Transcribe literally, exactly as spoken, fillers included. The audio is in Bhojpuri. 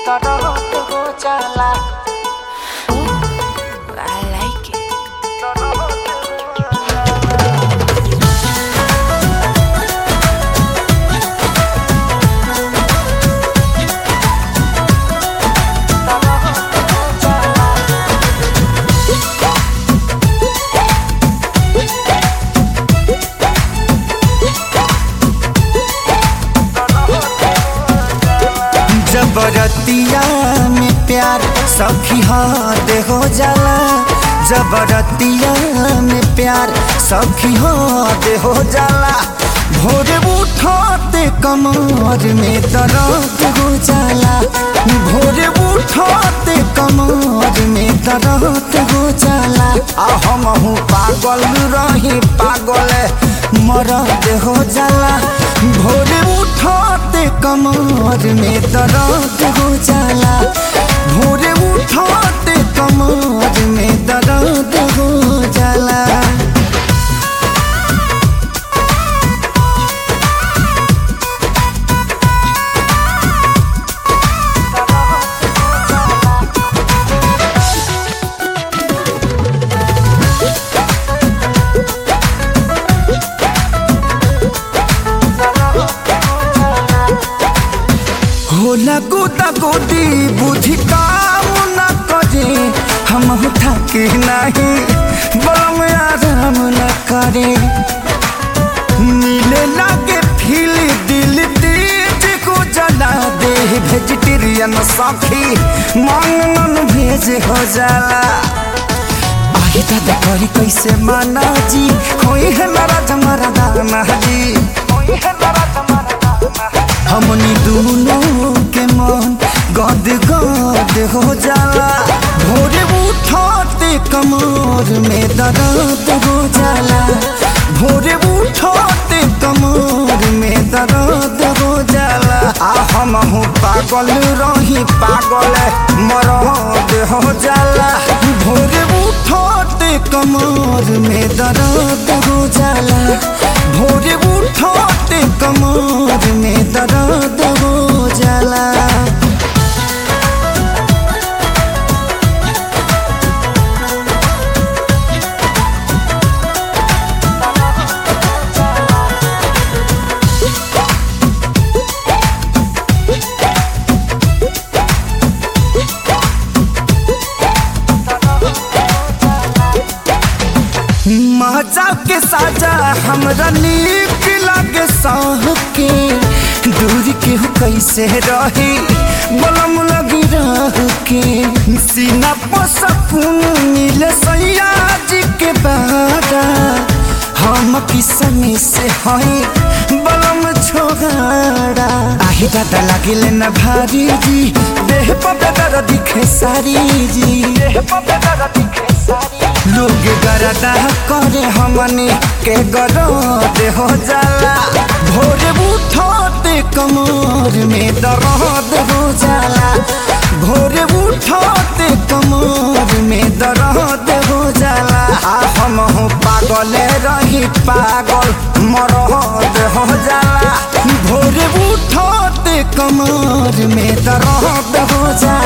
दर्द हो जाला। I like it. जबरतिया में प्यार सखी हाथ हो जाला। जबरतिया में प्यार सखी हाथ हो जाला। भोरे उठते कमर में दर्द हो जाला। भोरे उठते कमर में दर्द हो जाला। आ हम हूँ पागल रही पागल मरद हो जाला। भोरे उठते कमर में दर्द हो जाला। भोरे उठते कमर में दर्द हो जाला। होला गोदा गोदी बुद्धि काम न करे। हम थके नहीं बम आराम न करे। नीले लागे फील दिल तेज को जला दे। वेजिटेरियन सखी मांगन भेज हो जाला। आही दादा करी कैसे माना जी। होई है नाराज मरदाना जी। होई है नाराज मरदाना। हमनी दोनों के मन गद गद हो जाला। भोरे उठते कमर में दर्द हो जाला। भोरे उठते कमर में दर्द हो जाला। आ हम हूँ पागल रही पागल मरद हो जाला। भोरे उठते कमर में दर्द हो जाला। भोरे उठते कमर में दर्द हो जाला। मजा के साजा हमरा नीक लागे साह के। दूर के हो कैसे रही बलम लगी रह के। सीना पर सकून मिले सैया जी के बारा। हम किसमी से हई बलम छोगाड़ा। आही दादा लागिले न भारी जी। देह पर बेदर दिखे सारी जी। देह पर बेदर दिखे सारी। लोग गरदा करे हमनी के गरद हो जाला। भोरे उठते कमर में दर्द हो जाला। भोरे उठते कमर में दर्द हो जाला। आ हम हूँ पागल रही पागल मरद हो जाला। भोरे उठते कमर में दर्द हो जाला।